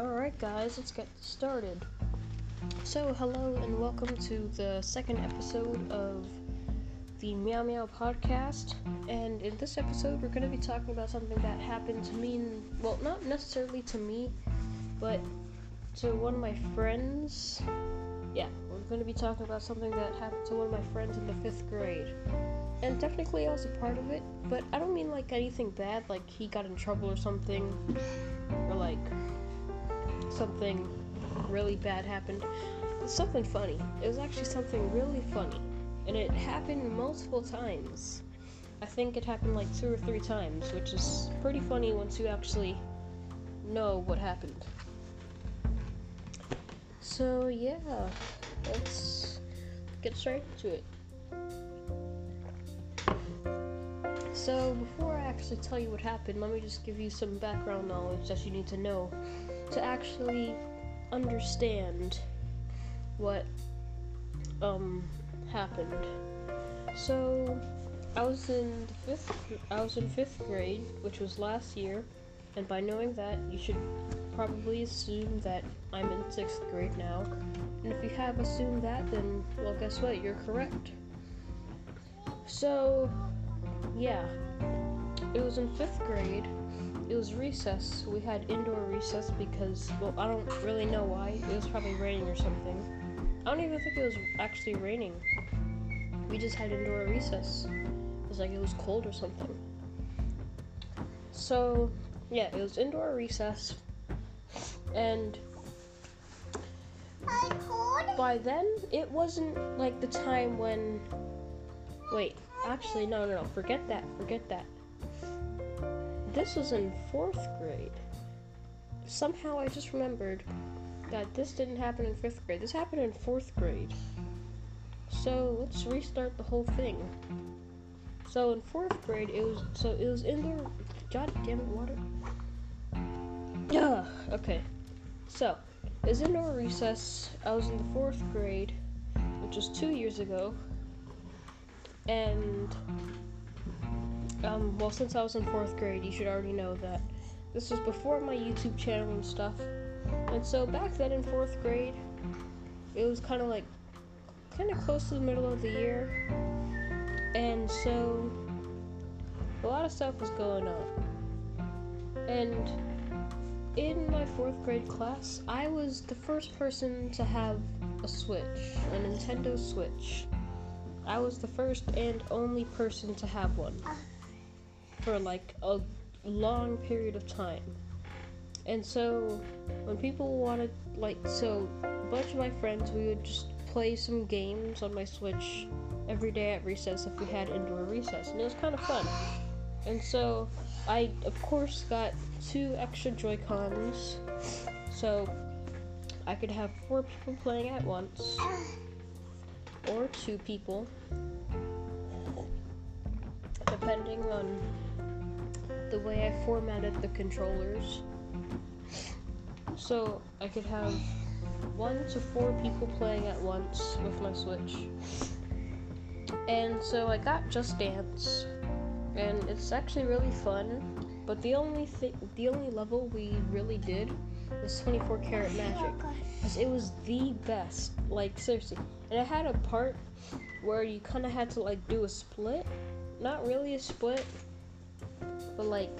Alright guys, let's get started. So hello and welcome to the second episode of the Meow Meow podcast. And in this episode we're going to be talking about something that happened to me, well, not necessarily to me, but to one of my friends. Yeah, we're going to be talking about something that happened to one of my friends in the 5th grade. And technically I was a part of it, but I don't mean like anything bad, like he got in trouble or something, or like something really bad happened. It's something funny. It was actually something really funny, and it happened multiple times. I think it happened like 2 or 3 times, which is pretty funny once you actually know what happened. So yeah, let's get straight into it. So before I actually tell you what happened, let me just give you some background knowledge that you need to know to actually understand what happened. So I was in 5th grade, which was last year, and by knowing that, you should probably assume that I'm in 6th grade now. And if you have assumed that, then well, guess what? You're correct. So yeah, it was in 5th grade. It was recess. We had indoor recess because, well, I don't really know why. It was probably raining or something. I don't even think it was actually raining. We just had indoor recess. It was like it was cold or something. So, yeah, it was indoor recess. And by then, it wasn't like the time when... Wait, actually, no, forget that. This was in 4th grade. Somehow I just remembered that this didn't happen in 5th grade. This happened in 4th grade. So let's restart the whole thing. So in 4th grade, it was indoor. God damn it, water. Okay. So it was indoor recess. I was in the 4th grade, which was 2 years ago. And well, since I was in 4th grade, you should already know that this was before my YouTube channel and stuff. And so back then in 4th grade, it was kind of close to the middle of the year. And so a lot of stuff was going on. And in my 4th grade class, I was the first person to have a Switch, a Nintendo Switch. I was the first and only person to have one for like a long period of time. And so when people wanted, a bunch of my friends, we would just play some games on my Switch every day at recess if we had indoor recess, and it was kind of fun. And so I, of course, got 2 extra Joy-Cons, so I could have 4 people playing at once, or 2 people, depending on the way I formatted the controllers. So I could have 1 to 4 people playing at once with my Switch. And so I got Just Dance, and it's actually really fun. But the only level we really did was 24 Karat Magic, because it was the best. Like, seriously. And it had a part where you kind of had to like do a split. Not really a split, but like,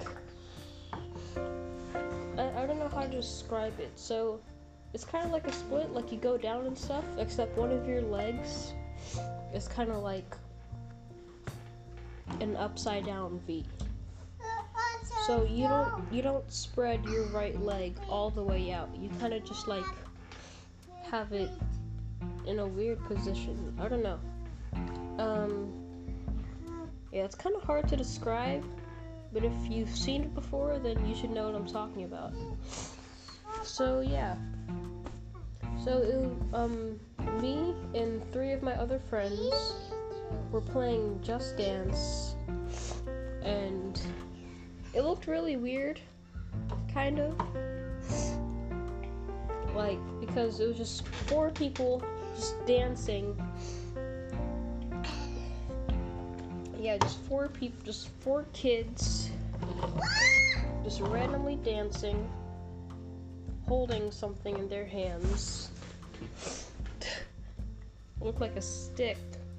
I don't know how to describe it. So it's kind of like a split, like you go down and stuff, except one of your legs is kind of like an upside down V. So you don't spread your right leg all the way out. You kind of just like have it in a weird position. I don't know. Yeah, it's kind of hard to describe, but if you've seen it before, then you should know what I'm talking about. So yeah. So me and 3 of my other friends were playing Just Dance, and it looked really weird, kind of. Like, because it was just 4 people just dancing. Yeah, just 4 people, just 4 kids, just randomly dancing. holding something in their hands. Look like a stick.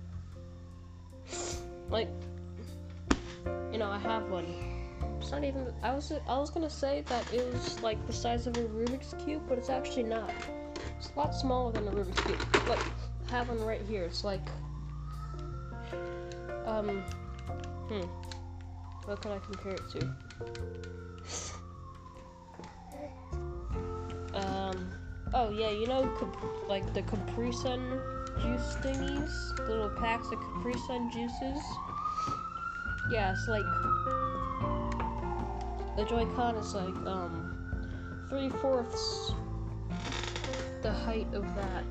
Like, you know, I have one. It's not even. I was gonna say that it was like the size of a Rubik's Cube, but it's actually not. It's a lot smaller than a Rubik's Cube. Like, I have one right here. It's like, what can I compare it to? Oh yeah, you know, like the Capri Sun juice thingies, the little packs of Capri Sun juices. Yeah, it's like the Joy-Con is like 3/4 the height of that.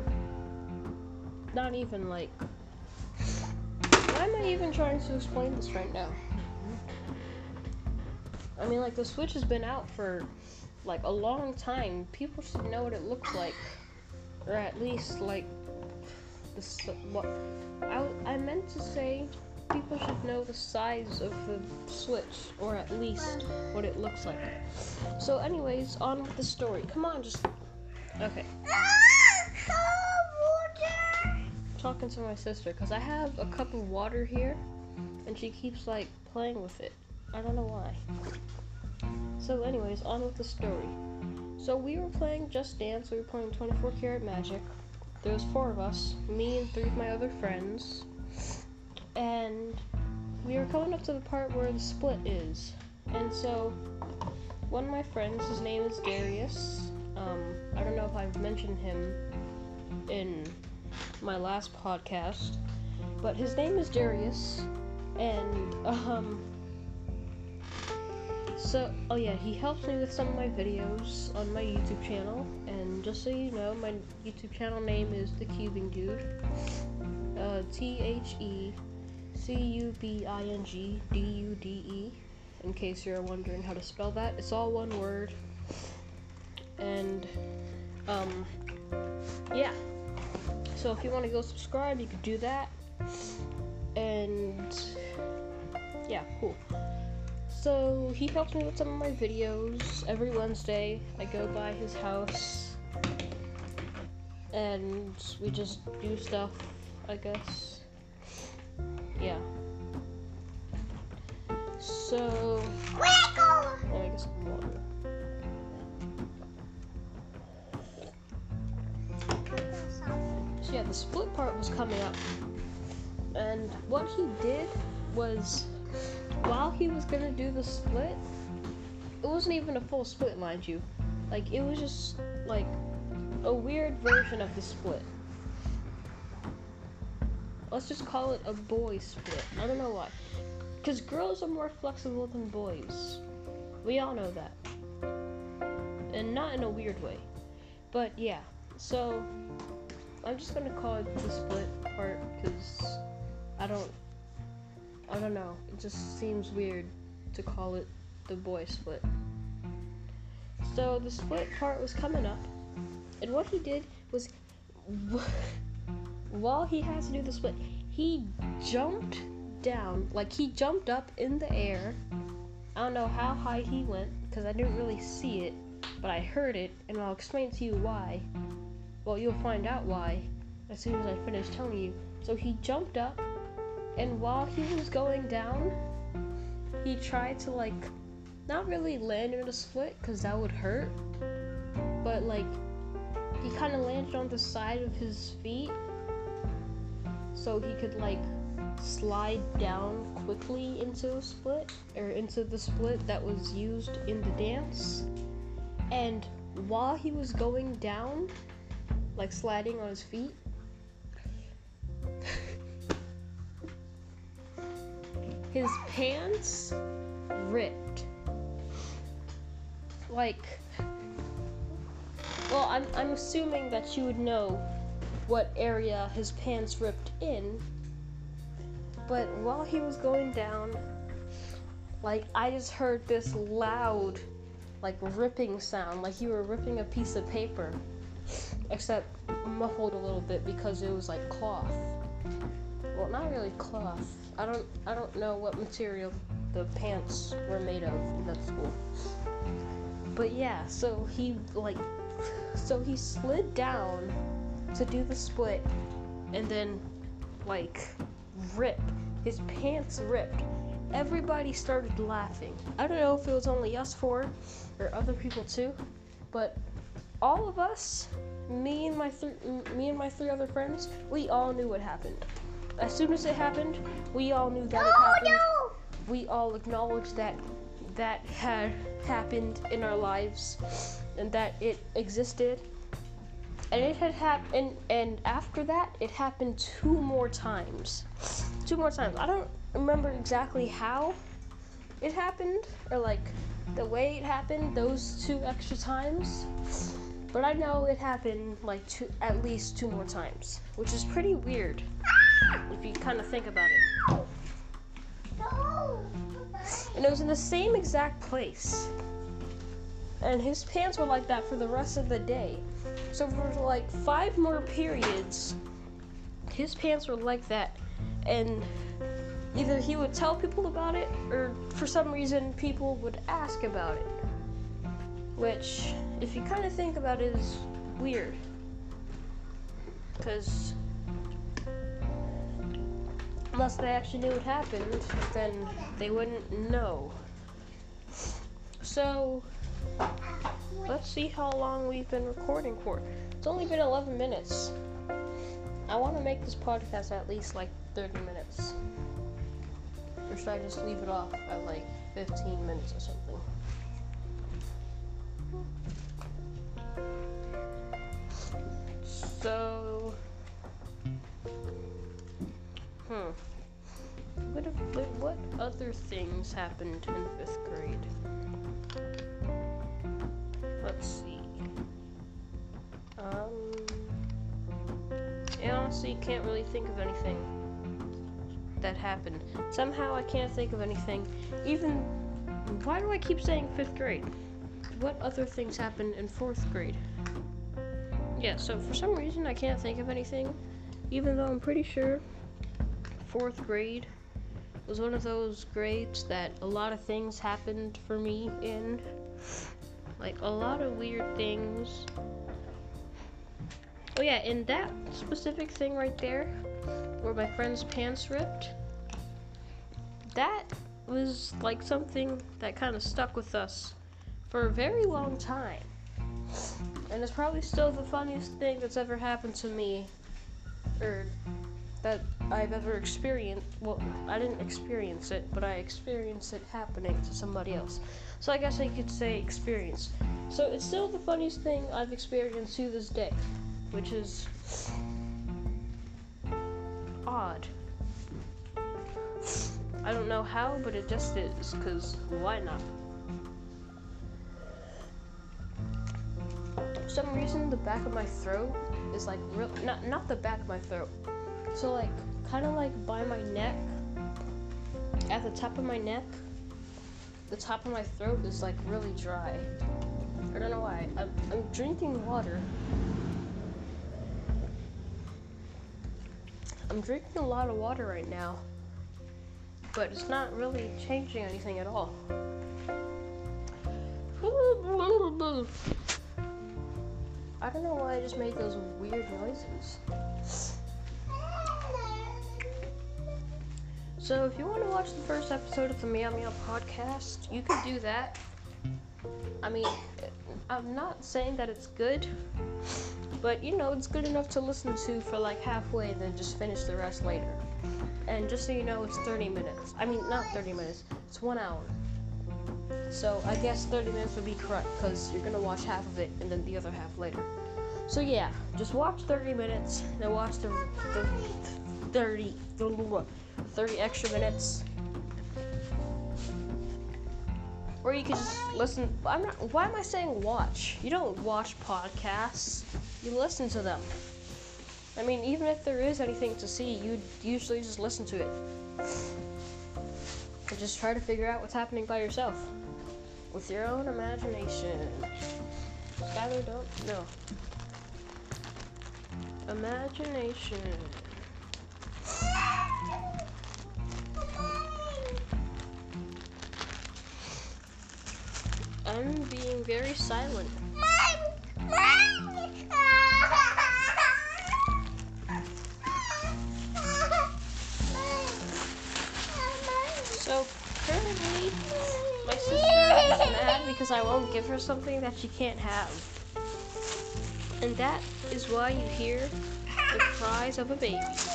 Not even like. Why am I even trying to explain this right now? I mean, like, the Switch has been out for like a long time. People should know what it looks like, or at least like what I meant to say. People should know the size of the Switch, or at least what it looks like. So anyways, on with the story. Come on, just... Okay. Talking to my sister, because I have a cup of water here, and she keeps, like, playing with it. I don't know why. So anyways, on with the story. So we were playing Just Dance. We were playing 24 Karat Magic. There was 4 of us, me and 3 of my other friends. And we were coming up to the part where the split is. And so, one of my friends, his name is Darius. I don't know if I've mentioned him in my last podcast, but his name is Darius. And, so, oh yeah, he helps me with some of my videos on my YouTube channel. And just so you know, my YouTube channel name is The Cubing Dude. TheCubingDude, in case you're wondering how to spell that. It's all one word. And, yeah. So if you want to go subscribe, you could do that. And, yeah, cool. So he helps me with some of my videos. Every Wednesday, I go by his house. And we just do stuff, I guess. Yeah. So. Oh, I guess water. So yeah, the split part was coming up, and what he did was, while he was gonna do the split, it wasn't even a full split, mind you. Like, it was just like a weird version of the split. Let's just call it a boy split. I don't know why. Because girls are more flexible than boys. We all know that. And not in a weird way. But yeah. So, I'm just gonna call it the split part because I don't know. It just seems weird to call it the boy split. So, the split part was coming up. And what he did was... while he has to do the split, he jumped down, like he jumped up in the air. I don't know how high he went, because I didn't really see it, but I heard it, and I'll explain to you why. Well, you'll find out why as soon as I finish telling you. So he jumped up, and while he was going down, he tried to, like, not really land in a split, because that would hurt, but, like, he kind of landed on the side of his feet, so he could, like, slide down quickly into a split, or into the split that was used in the dance. And while he was going down, like sliding on his feet, his pants ripped. Like, well, I'm assuming that you would know what area his pants ripped in, but while he was going down, like, I just heard this loud, like, ripping sound, like you were ripping a piece of paper, except muffled a little bit because it was like cloth. Well, not really cloth. I don't know what material the pants were made of in that school. But yeah, so he slid down to do the split, and then like his pants ripped. Everybody started laughing. I don't know if it was only us four or other people too, but all of us, me and my three other friends, we all knew what happened. As soon as it happened, we all knew that it happened. No! We all acknowledged that had happened in our lives and that it existed. And it had happened, and after that, it happened two more times. I don't remember exactly how it happened, or like the way it happened those 2 extra times, but I know it happened like at least 2 more times, which is pretty weird if you kind of think about it. And it was in the same exact place, and his pants were like that for the rest of the day. So for like 5 more periods, his pants were like that, and either he would tell people about it, or for some reason people would ask about it, which, if you kind of think about it, is weird, because unless they actually knew what happened, then they wouldn't know. So let's see how long we've been recording for. It's only been 11 minutes. I want to make this podcast at least like 30 minutes. Or should I just leave it off at like 15 minutes or something? So, what other things happened in 5th grade? Let's see. I honestly can't really think of anything that happened. Somehow I can't think of anything. Why do I keep saying 5th grade? What other things happened in 4th grade? Yeah, so for some reason I can't think of anything, even though I'm pretty sure 4th grade was one of those grades that a lot of things happened for me in. Like, a lot of weird things. Oh yeah, and that specific thing right there, where my friend's pants ripped, that was like something that kind of stuck with us for a very long time. And it's probably still the funniest thing that's ever happened to me, or that I've ever experienced. Well, I didn't experience it, but I experienced it happening to somebody else. So I guess I could say experience. So it's still the funniest thing I've experienced to this day, which is odd. I don't know how, but it just is, because why not? For some reason, the back of my throat is like not the back of my throat. So like, kind of like by my neck, at the top of my neck, the top of my throat is like really dry. I don't know why. I'm drinking water. I'm drinking a lot of water right now, but it's not really changing anything at all. I don't know why I just made those weird noises. So if you want to watch the first episode of the Meow Meow podcast, you could do that. I mean, I'm not saying that it's good, but you know, it's good enough to listen to for like halfway and then just finish the rest later. And just so you know, it's 30 minutes. I mean, not 30 minutes, it's 1 hour. So I guess 30 minutes would be correct, because you're gonna watch half of it and then the other half later. So yeah, just watch 30 minutes, then watch the 30 extra minutes. Or you could just listen. Why am I saying watch? You don't watch podcasts, you listen to them. I mean, even if there is anything to see, you'd usually just listen to it. And just try to figure out what's happening by yourself. With your own imagination. Skylar, don't? No. Imagination. I'm being very silent. So currently, my sister is mad because I won't give her something that she can't have. And that is why you hear the cries of a baby.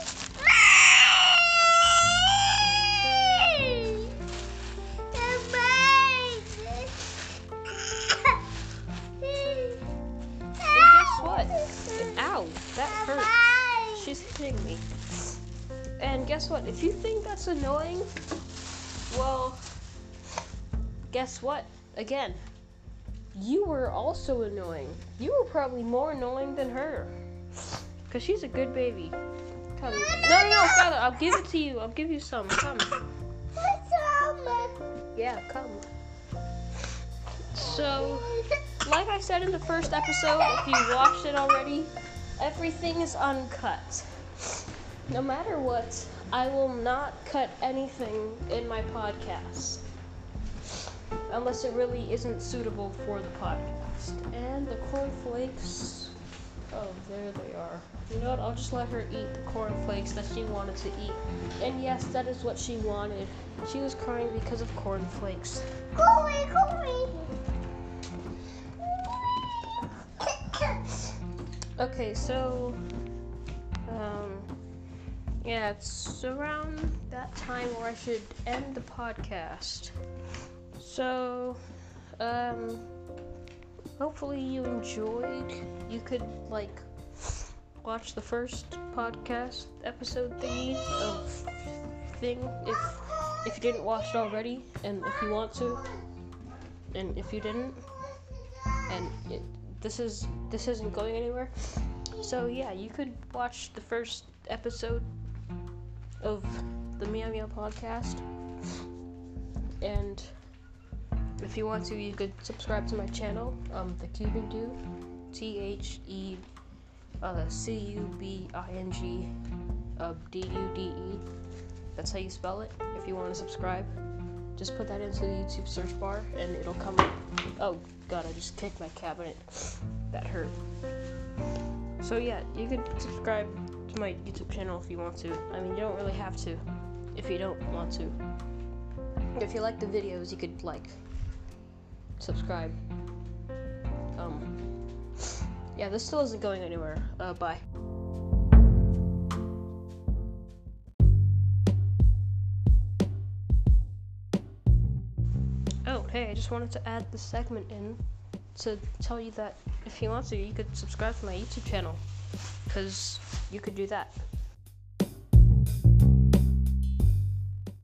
And guess what? Ow, that hurt. She's hitting me. And guess what? If you think that's annoying, well, guess what? Again, you were also annoying. You were probably more annoying than her. Because she's a good baby. Come. No, Skylar, I'll give it to you. I'll give you some. Come. Yeah, come. So, like I said in the first episode, if you watched it already, everything is uncut. No matter what, I will not cut anything in my podcast. Unless it really isn't suitable for the podcast. And the cornflakes, oh, there they are. You know what, I'll just let her eat the cornflakes that she wanted to eat. And yes, that is what she wanted. She was crying because of cornflakes. Go away. Okay, so, yeah, it's around that time where I should end the podcast. So, hopefully you enjoyed. You could, watch the first podcast episode thingy of thing if you didn't watch it already, and if you want to, and if you didn't, and this isn't going anywhere. So yeah, you could watch the first episode of the Meow Meow podcast, and if you want to, you could subscribe to my channel, The Cuban Dude, TheCubing, DUDE. That's how you spell it. If you want to subscribe, just put that into the YouTube search bar, and it'll come up. Oh God, I just kicked my cabinet. That hurt. So yeah, you could subscribe to my YouTube channel if you want to. I mean, you don't really have to if you don't want to. If you like the videos, you could subscribe. Yeah, this still isn't going anywhere. Bye. Oh, hey, I just wanted to add this segment in to tell you that if you want to, you could subscribe to my YouTube channel, because you could do that.